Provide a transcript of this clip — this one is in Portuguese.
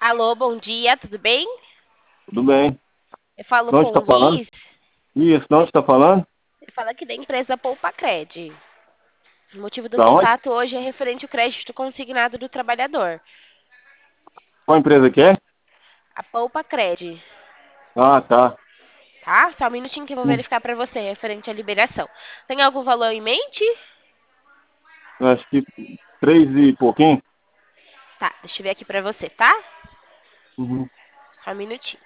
Alô, bom dia, tudo bem? Tudo bem. Eu falo De onde com está o falando? Luiz. Isso, de onde está falando? Eu falo aqui da empresa Poupacred. O motivo do Da onde? contato hoje é referente ao crédito consignado do trabalhador. Qual empresa que é? A Poupacred, Ah, tá. tá? Só um minutinho que eu vou Hum, verificar para você, referente à liberação. Tem algum valor em mente? Acho que 3 e pouquinho. Tá, deixa eu ver aqui para você, tá? Uhum. Só um minutinho.